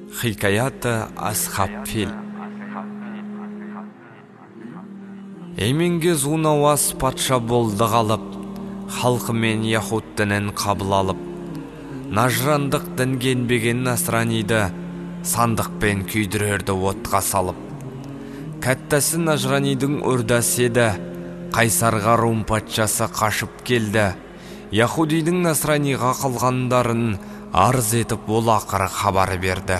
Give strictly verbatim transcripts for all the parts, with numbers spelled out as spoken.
Хикаяты Асхаб Фил. Эменге Зунауас патша болды қалып, халқы мен Яхуд дінін қабыл алып, нажрандық дінге енбеген Насраниді сандықпен күйдірерді отқа салып. Кәттәсі Нажранидың үрдәсі еді, Қайсарға Рум патшасы қашып келді. Яхудидің Насраниға қалғандарын арыз етіп ол ақыры хабары берді.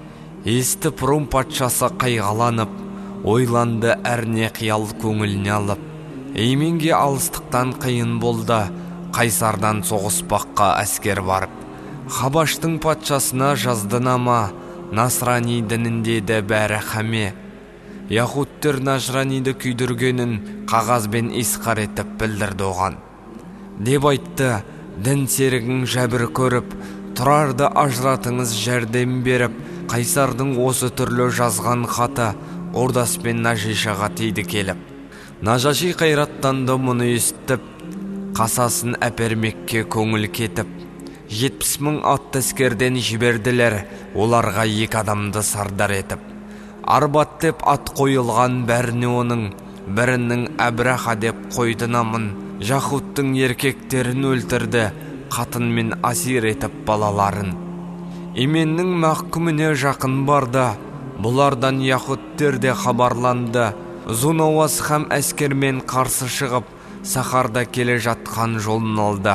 Естіп Рум патшасы қайғаланып, ойланды әрне қиял көңіліне алып. Эменге алыстықтан қиын болды, Қайсардан соғыспаққа әскер барып. Хабаштың патшасына жазды нама, Насрани дінінде де бәрі хаме. Яхудтер Нажраниді күйдіргенін қағазбен исқар етіп білдірді оған. Деп айтты, дін серігің жәбір көріп, тұрарды ажыратыңыз жәрдем беріп, Қайсардың осы түрлі жазған хаты Ордаспен Нажишаға тейді келіп. Нажаши қайраттанды мұны естіп, қасасын әпермекке көңіл кетіп. Жетпіс мың атты әскерден жіберділер, оларға екі адамды сардар етіп. Арбат деп ат қойылған бәріне оның, бірінің Әбраха деп қойды намын. Яхудтың еркектерін өлтірді, қатын мен асир етіп балаларын. Именнің мақкүміне жақын барды, бұлардан Яхудтер де хабарланды. Зунауас хам әскермен қарсы шығып, Сахарда келе жатқан жолын алды.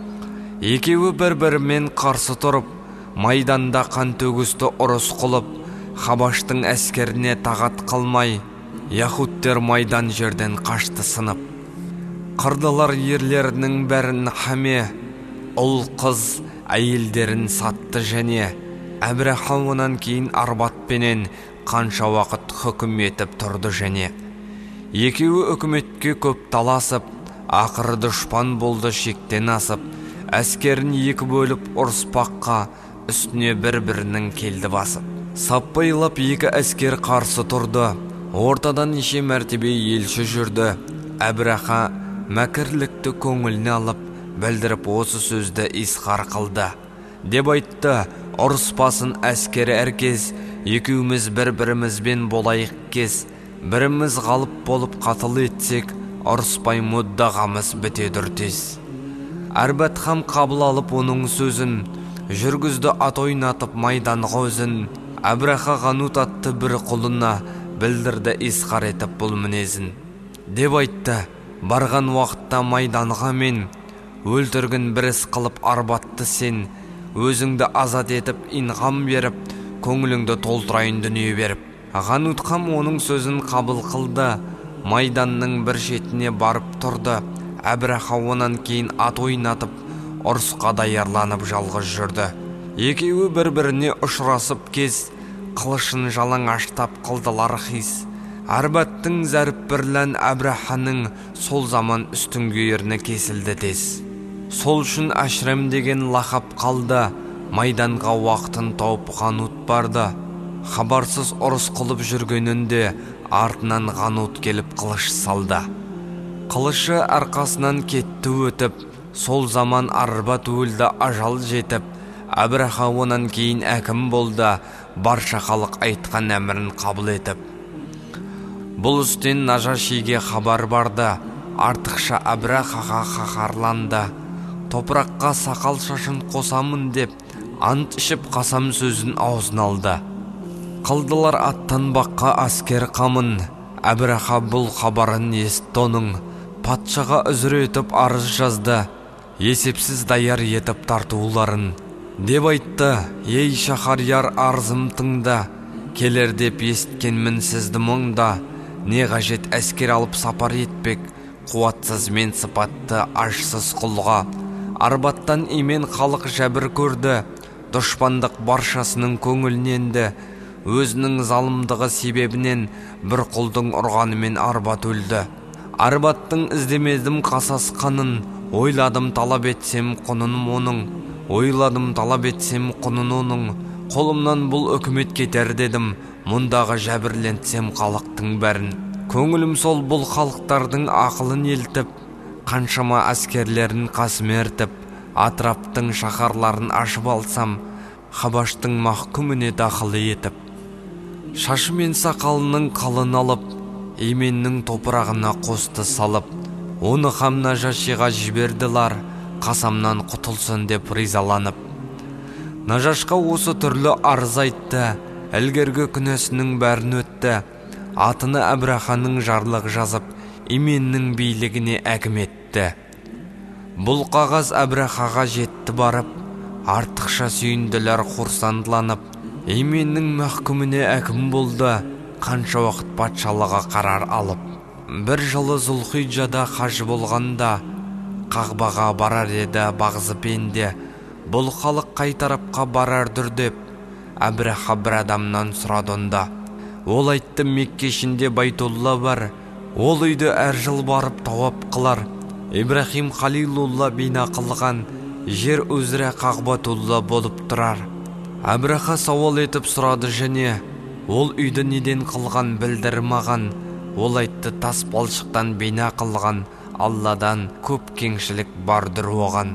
Екеуі бір-бірімен қарсы тұрып, майданда қан төгісті ұрыс қылып, Хабаштың әскеріне тағат қалмай, Яхудтер майдан жерден қашты сынып. Қырдылар ерлерінің бәрін хаме, ұл қыз әйелдерін сатты және Әбраха онан кейін Арбатпенен қанша уақыт хүкім етіп тұрды және. Екеуі үкіметке көп таласып, ақыры дұшпан болды шектен асып, әскерін екі бөліп ұрыспаққа үстіне бір-бірінің келді басып. Саппайлап екі әскер қарсы тұрды, ортадан неше мәртебе елші жүрді. Әбраха мәкірлікті көңіліне алып, білдіріп осы сөзді исқар қылды. Деп айтты, ұрыспасын әскері әркез, екеуміз бір-бірімізбен болайық кез. Біріміз ғалып болып қатыл етсек, ұрыспай мұддағамыз бітедір тез. Арбат хам қабыл алып оның сөзін, жүргізді ат ойнатып майданға өзін. Әбраха Ғанут атты бір құлына білдірді исқар етіп бұл мінезін. Деп айтты, барған уақытта майданға мен, өлтіргін бір іс қылып Арбатты сен, өзіңді азат етіп инғам беріп, көңіліңді толтырайын дүние беріп. Ғанут хам оның сөзін қабыл қылды, майданның бір шетіне барып тұрды. Әбраха онан кейін ат ойнатып, ұрысқа даярланып жалғыз жүрді. Екеуі бір-біріне ұшырасып кез, қылышын жалаң аштап қылдылар хис. Арбаттың зәріп бірлән Әбраханың сол заман үстінгі ерні кесілді тез. Сол үшін Әшрем деген лақап қалды, майданға уақытын тауып Ғанут барды. Хабарсыз ұрыс қылып жүргенінде артынан Ғанут келіп қылыш салды. Қылышы арқасынан кетті өтіп, сол заман Арбат өлді ажал жетіп. Әбраха онан кейін әкім болды, барша халық айтқан әмірін қабыл етіп. Бұл үстен Нажашиге хабар барды, артықша Әбрахаға қаһарланды. Топыраққа сақал шашын қосамын деп, ант ішіп қасам сөзін аузын алды. Қылдылар аттанбаққа әскер қамын, Әбраха бұл хабарын естті оның, патшаға үзір етіп арыз жазды, есепсіз даяр етіп тартуларын. Деп айтты, ей шахарияр арзым тыңда, келер деп есіткенмін сізді мұңда. Не қажет әскер алып сапар етпек, қуатсыз мен сыпатты ашсыз құлға. Арбаттан имен халық жәбір көрді, дұшпандық баршасының көңіліненді. Өзінің залымдығы себебінен бір құлдың ұрғанымен Арбат өлді. Арбаттың іздемедім қасасқанын, ойладым талап етсем құнын оның. Ойладым талап етсем құнын оның. Қолымнан бұл үкімет кетер дедім, мұндағы жәбірлентсем халықтың бәрін. Көңілім сол бұл халықтардың ақылын елтіп, қаншама әскерлерін қасым ертіп, атраптың шаһарларын ашып алсам, Хабаштың махкүміне дақылы етіп, шашы мен сақалының қалын алып, Еменнің топырағына қосты салып, оны хам Нажашиға жіберділар, қасамнан құтылсын деп ризаланып. Нажашқа осы түрлі арыз айтты, әлгергі күнәсінің бәрін өтті, атыны Әбраханың жарлық жазып, Еменнің билігіне әкім етті. Бұл қағаз Әбрахаға жетті барып, артықша сүйінділер құрсандыланып, Еменнің мәхкүміне әкім болды, қанша уақыт патшалыға қарар алып. Бір жылы Зұлхиджада қажы болғанда, Қағбаға барар еді бағзы пенде, бұл халық қай тарапқа барардыр деп, Әбраха бір адамнан сұрады онда. Ол айтты, Меккешінде Байтулла бар, ол үйді әр жыл барып тауап қылар. Ибрахим Халилулла бина қылған жер өзірі Қағбатулла болып тұрар. Әбраха сауал етіп сұрады, және ол үйді неден қылған білдір маған. Ол айтты, тас балшықтан бина қылған, Алладан көп кеңшілік бардыр оған.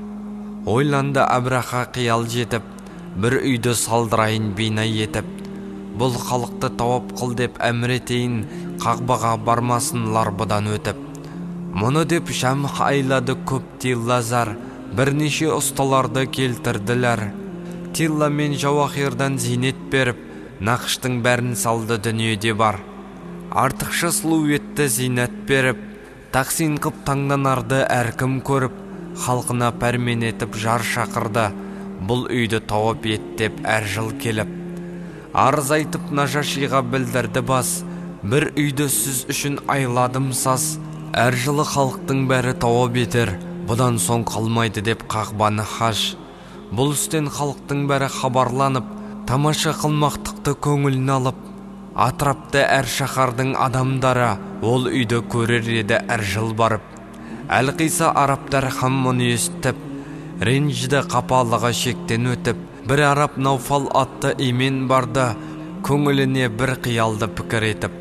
Ойланды Әбраха қиял жетіп, бір үйді салдырайын бина етіп, бұл халықты тауап қыл деп әмір етейін, Қағбаға бармасынлар бұдан өтіп. Мұны деп Шамх айлады көп Тиллазар, бірнеше ұсталарды келтірділер. Тилла мен Жауахирдан зейнет беріп, нақыштың бәрін салды дүниеде бар. Артықша сұлу етті зейнет беріп, тақсин қып таңданарды әркім көріп, халқына пәрмен етіп жар шақырды, бұл үйді тауап ет деп әр жыл келіп. Арыз айтып Нажашиға білдірді бас, бір үйді сіз үшін айладым сас, әр жылы халықтың бәрі тауап етер, бұдан соң қалмайды деп Қағбаны хаж. Бұл үстен халықтың бәрі хабарланып, тамаша қылмақтықты көңілін алып, Атрапты әр шаһардың адамдары ол үйді көрер еді әр жыл барып. Әлқиса арабтар хам мұны естіп, ренжіді қапалығы шектен өтіп, бір араб Науфал атты Емен барды, көңіліне бір қиялды пікір етіп.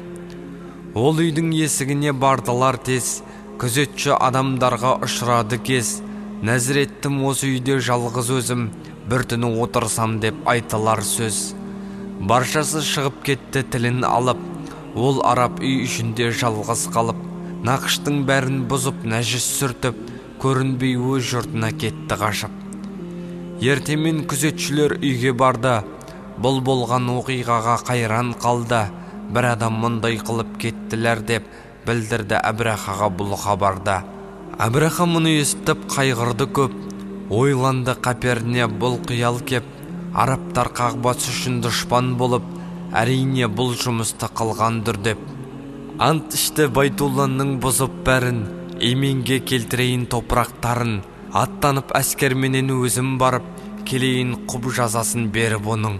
Ол үйдің есігіне бардылар тез, күзетші адамдарға ұшырады кез. Нәзір еттім осы үйде жалғыз өзім, бір түні отырсам деп айтылар сөз. Баршасы шығып кетті тілін алып, ол араб үй ішінде жалғыз қалып, нақыштың бәрін бұзып нәжіс сүртіп, көрінбей өз жұртына кетті қашып. Ертемен күзетшілер үйге барды, бұл болған оқиғаға қайран қалды, бір адам мұндай қылып кеттілер деп білдірді Әбрахаға бұл хабарды. Әбраха мұны естіп қайғырды көп, ойланды қаперіне бұл қиял кеп, арабтар Қағбасы үшін дұшпан болып, әрине бұл жұмысты қылғандыр деп. Ант ішті Байтулланың бұзып бәрін, Еменге келтірейін топырақтарын, аттанып әскерменен өзім барып, келейін құп жазасын беріп оның.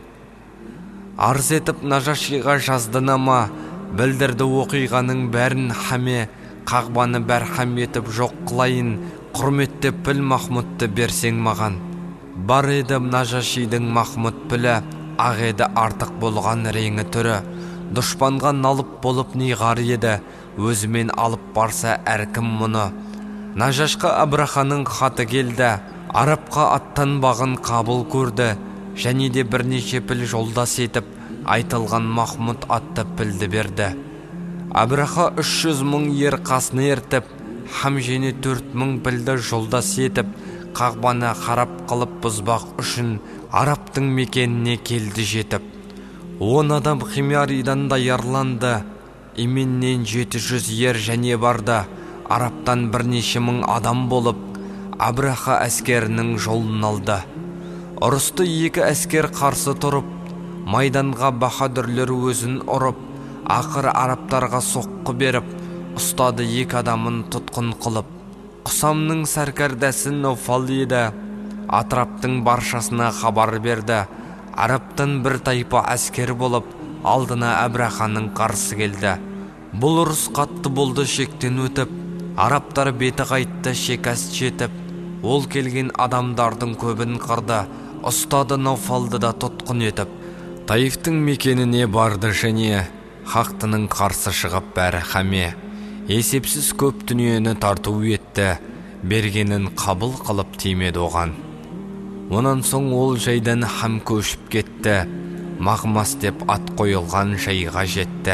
Арыз етіп Нажашиға жазды нама, білдірді оқиғаның бәрін хаме, Қағбаны бәрхам етіп жоқ қылайын, құрметтеп піл Махмұдты берсең маған. Бар еді Нажашидің Махмұд пілі, ақ еді артық болған реңі түрі, дұшпанға налып болып неғар еді, өзімен алып барса әркім мұны. Нажашқа Әбраханың хаты келді, арапқа аттанбағын қабыл көрді, және де бірнеше піл жолдас етіп, айтылған Махмұд атты пілді берді. Әбраха үш жүз мың ер қасына ертіп, Хамжені төрт мың пілді жолдас етіп, Қағбаны қарап қылып бұзбақ үшін арабтың мекеніне келді жетіп. Он адам Химяридан даярланды, Еменнен жеті жүз ер және барды, арабтан бірнеше мың адам болып, Әбраха әскерінің жолын алды. Ұрысты екі әскер қарсы тұрып, майданға баһадүрлер өзін ұрып, ақыры арабтарға соққы беріп, ұстады екі адамын тұтқын қылып. Құсамның сәркәрдәсі Науфал еді, Атраптың баршасына хабар берді. Арабтан бір тайпа әскер болып, алдына Әбраханың қарсы келді. Бұл ұрыс қатты болды шектен өтіп, арабтар беті қайтты шекас жетіп, ол келген адамдардың көбін қырды, ұстады Науфалды да тұтқын етіп. Таифтың мекеніне барды және хақтының қарсы шығып бәрі хаме. Есепсіз көп дүниені тарту етті, бергенін қабыл қылып тимеді оған. Онан соң ол жайдан хам көшіп кетті. Мағмас деп ат қойылған жайға жетті.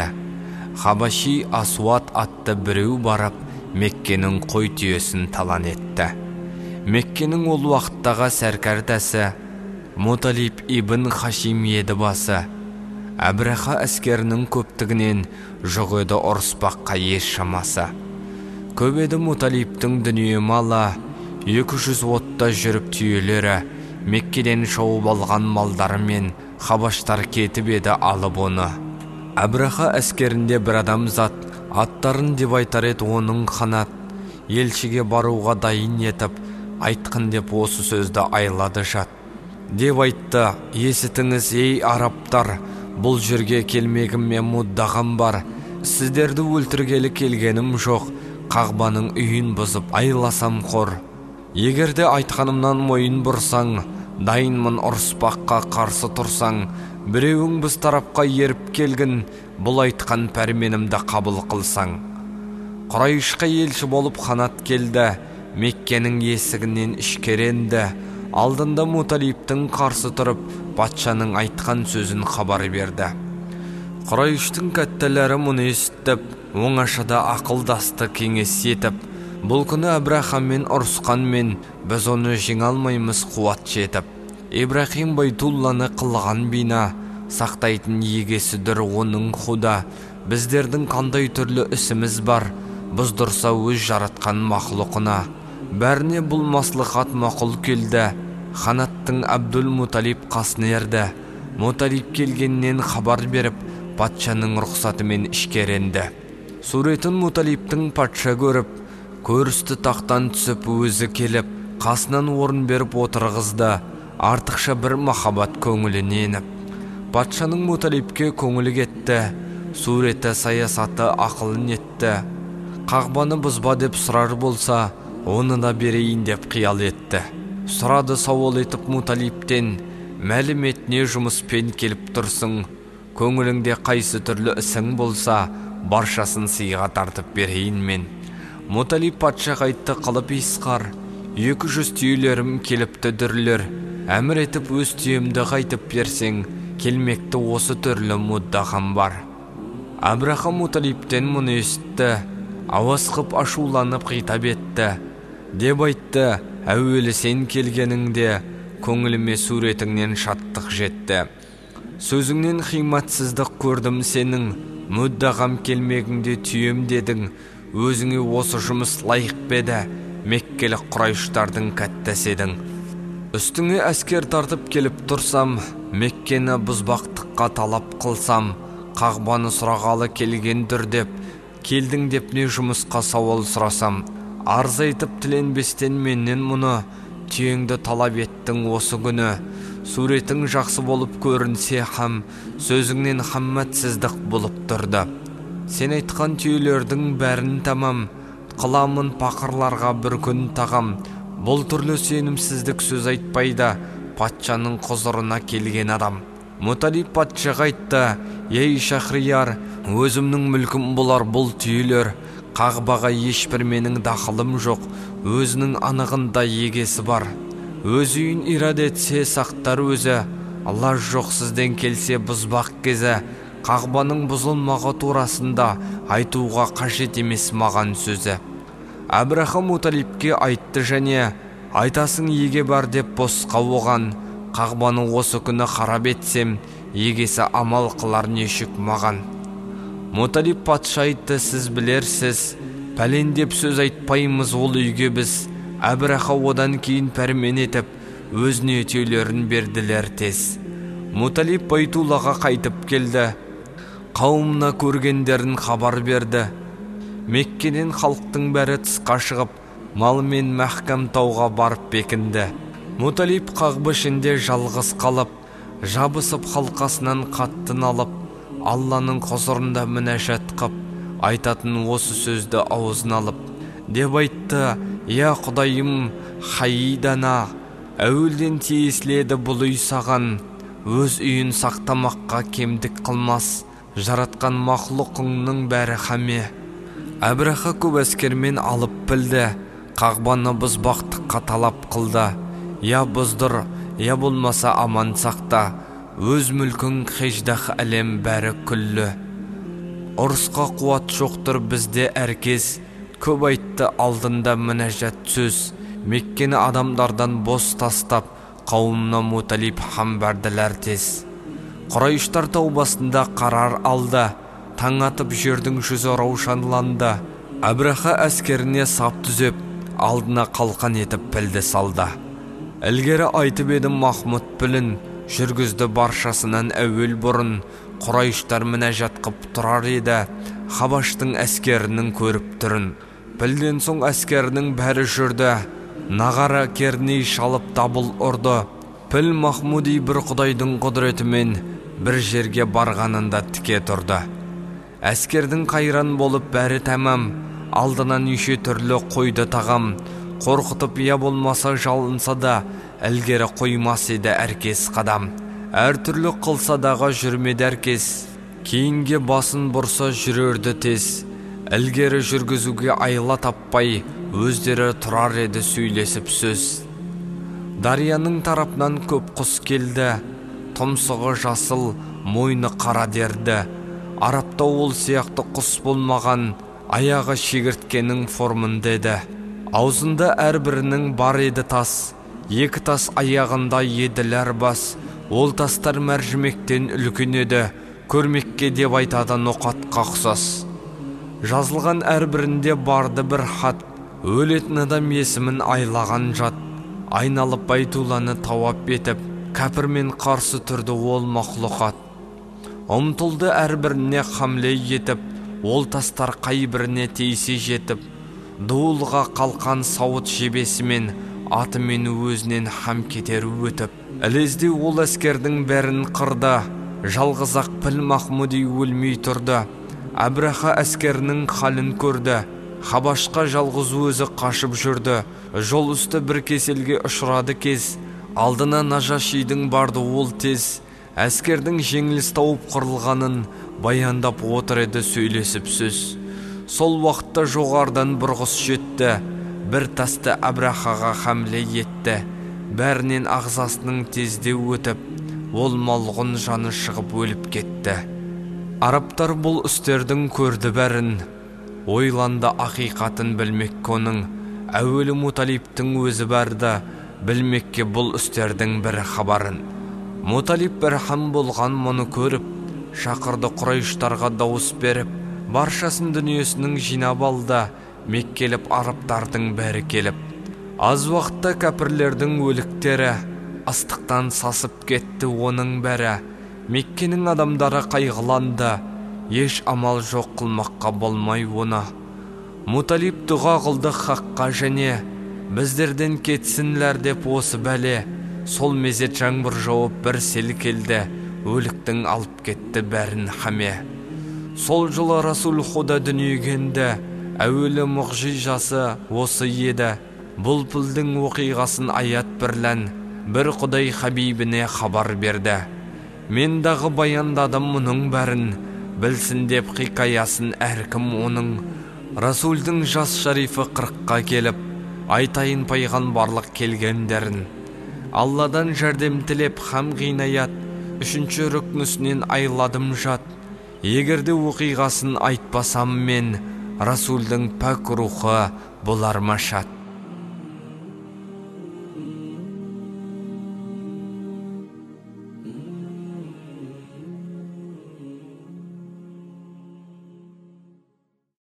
Хабаши Асуат атты біреу барып, Меккенің қой түйесін талан етті. Меккенің ол уақыттағы сәркәрдәсі Муталиб ибн Хашим еді басы. Әбраха әскерінің көптігінен жоқ еді ұрыспаққа еш шамасы. Көп еді Муталибтің дүние малы, екі жүз отта жүріп түйелері, Меккеден шауып алған малдарымен хабаштар кетіп еді алып оны. Әбраха әскерінде бір адам зат, аттарын деп айтар еді оның қанат, елшіге баруға дайын етіп, айтқын деп осы сөзді айлады жат. Деп айтты: есітіңіз, ей арабтар, бұл жерге келмегіме мұддағам бар. Сіздерді өлтіргелі келгенім жоқ, Қағбаның үйін бұзып айласам қор. Егерде айтқанымнан мойын бұрсаң, дайынмын ұрыспаққа қарсы тұрсаң, біреуің біз тарапқа еріп келгін, бұл айтқан пәрменімді қабыл қылсаң. Құрайышқа елші болып қанат келді, Меккенің есігінен ішкеренді. Алдында Муталибтің қарсы тұрып, патшаның айтқан сөзін хабар берді. Құрайыштың кәттелері мұны естіп, оңашада ақылдасты кеңес етіп, бұл күні Әбрахаммен ұрысқанмен біз оны жеңе алмаймыз қуат жетіп. Ибрахим Байтулланы қылған бина, сақтайтын егесі дүр оның худа. Біздердің қандай түрлі ісіміз бар, бұздырса өз жаратқан мақлұқына. Бәріне бұл маслихат мақұл келді. Ханаттың Абдул Муталиб қасын ерді. Муталиб келгеннен хабар беріп, патшаның рұқсатымен ішкеренді. Суретін Муталибтің патша көріп, көрісті тақтан түсіп өзі келіп, қасынан орын беріп отырғызды. Артықша бір махаббат көңіліне еніп. Патшаның Муталибке көңілі кетті. Суреті саясаты ақылын етті. Қағбаны бұзба деп сұрар болса, оны да берейін деп қиял етті. Сұрады сауал етіп Муталибтен: мәліметіне жұмыспен келіп тұрсың, көңіліңде қайсы түрлі ісің болса, баршасын сыйға тартып берейін мен. Муталиб патша қайтты қылып исқар: екі жүз түйелерім келіпті дүрлер, әмір етіп өз түйемді қайтып берсең, келмекті осы түрлі мұддағам бар. Әбраха Муталибтен мұны естті, ауыз қып ашуланып қитап етті. Деп айтты: әуелі сен келгеніңде көңіліме суретіңнен шаттық жетті. Сөзіңнен қиматсыздық көрдім сенің, мұддағам келмегіңде түйем дедің. Өзіңе осы жұмыс лайық беді, Меккелік Құрайыштардың кәттесі едің. Үстіңе әскер тартып келіп тұрсам, Меккені бұзбақтыққа талап қылсам, Қағбаны сұрағалы келгендір деп, келдің деп не жұмысқа сауал сұрасам, арыз айтып тіленбестен менен мұны, түйеңді талап еттің осы күні. Суретің жақсы болып көрінсе хам, сөзіңнен хамматсыздық болып тұрды. Сен айтқан түйелердің бәрін тамам, қыламын пақырларға бір күн тағам. Бұл түрлі сенімсіздік сөз айтпайды, патшаның құзырына келген адам. Муталиб патшаға айтты: ей Шахрияр, өзімнің мүлкім бұлар бұл түйелер. Қағбаға ешбір менің дақылым жоқ, өзінің анығында егесі бар. Өз үйін ирад етсе сақтар өзі, Алла жоқ сізден келсе бұзбақ кезі. Қағбаның бұзылмағы турасында айтуға қажет емес маған сөзі. Әбраха Муталибке айтты және: айтасың еге бар деп босқа оған. Қағбаны осы күні харап етсем, егесі амал қылар нешік маған. Муталиб патша айтты: сіз білерсіз, пәлен деп сөз айтпаймыз ол үйге біз. Әбраха одан кейін пәрмен етіп, өзіне түйелерін берділер тез. Муталиб Байтуллаға қайтып келді, қауымына көргендерін хабар берді. Меккеден халықтың бәрі тысқа шығып, малымен Мәхкәм тауға барып бекінді. Муталиб Қағба ішінде жалғыз қалып, жабысып халқасынан қаттын алып, Алланың құзырында мінәжат қып, айтатын осы сөзді аузын алып, деп айтты: я Құдайым, хайидана, әуелден тиесіледі бұл үй саған, өз үйін сақтамаққа кемдік қылмас, жаратқан мақлұқыңның бәрі хаме. Әбраха көп әскермен алып білді, Қағбаны бұзбақтыққа талап қылды. Я бұздыр, я болмаса аман сақта, өз мүлкің хеждах әлем бәрі күллі. Ұрысқа қуат жоқтыр бізде әркез, көп айтты алдында мінәжат сөз. Меккені адамдардан бос тастап, қауымына Муталиб хан бәрділер тез. Құрайыштар таубасында қарар алды, таң атып жердің жүзі раушанланды. Әбраха әскеріне сап түзеп, алдына қалқан етіп пілді салды. Ілгері айтып едім Махмұд білін, жүргізді баршасынан әуел бұрын. Құрайыштар мінәжат қып тұрар еді, Хабаштың әскерінің көріп түрін. Білден соң әскерінің бәрі жүрді, нағара керней шалып дабыл ұрды. Піл Махмуди бір құдайдың құдіретімен бір жерге барғанында тіке тұрды. Әскердің қайран болып бәрі тәмам, алдынан неше түрлі қойды тағам. Қорқытып я болмаса жалынса да, ілгері қоймас еді әркез қадам. Әр түрлі қылса дағы жүрмеді әркез, кейінге басын бұрса жүрерді тез. Ілгері жүргізуге айла таппай, өздері тұрар еді сөйлесіп сөз. Дарияның тарапынан көп құс келді, тұмсығы жасыл, мойны қара дерді. Арапта ол сияқты құс болмаған, аяғы шегірткенің формын деді. Аузында әрбірінің бар еді тас, екі тас аяғында еділер бас. Ол тастар мәржімектен үлкен еді, көрмекке деп айтады ноқатқа ұқсас. Жазылған әрбірінде барды бір хат, өлетін адам есімін айлаған жат. Айналып Байтулланы тауап етіп, кәпірмен қарсы тұрды ол мақлұқат. Ұмтылды әрбіріне хамле етіп, ол тастар қайбіріне тейсе жетіп. Дуылға қалқан сауыт жебесімен, атымен өзінен хам кетер өтіп. Ілезде ол әскердің бәрін қырды, жалғызақ Піл Махмуди өлмей тұрды. Әбраха әскерінің халін көрді, Хабашқа жалғыз өзі қашып жүрді. Жол үсті бір кеселге ұшырады кез, алдына Нажашидің барды ол тез. Әскердің жеңіліс тауып қырылғанын баяндап отыр еді сөйлесіп сөз. Сол уақытта жоғардан бір құс жетті, бір тасты Әбрахаға хамле етті. Бәрінен ағзасының тезде өтіп, ол малғын жаны шығып өліп кетті. Арабтар бұл үстердің көрді бәрін, ойланды ақиқатын білмек оның. Әуелі Муталибтің өзі барды, білмекке бұл үстердің бір хабарын. Муталиб бір хан болған мұны көріп, шақырды Құрайыштарға дауыс беріп, баршасын дүниесінің жинап алды, Меккеліп арабтардың бәрі келіп. Аз уақытта кәпірлердің өліктері, ыстықтан сасып кетті оның бәрі. Меккенің адамдары қайғыланды, еш амал жоқ қылмаққа болмай оны. Муталиб дұға қылды хаққа және, біздерден кетсінлер деп осы бәле. Сол мезет жаңбыр жауып бір сел келді, өліктің алып кетті бәрін хаме. Сол жылы Расул Худа дүниегенді, әуелі мұғжизасы осы еді. Бұл пілдің оқиғасын аят бірлән, бір құдай хабибіне хабар берді. Мен дағы баяндадым мұның бәрін, білсін деп хикаясын әркім оның. Расулдің жас шарифы қырыққа келіп, айтайын пайғамбарлық келгендерін. Алладан жәрдем тілеп хам ғинаят, үшінші рүкнісінен айладым жат. Егерде оқиғасын айтпасам мен, Расулдің пәк рухы бұлар машат.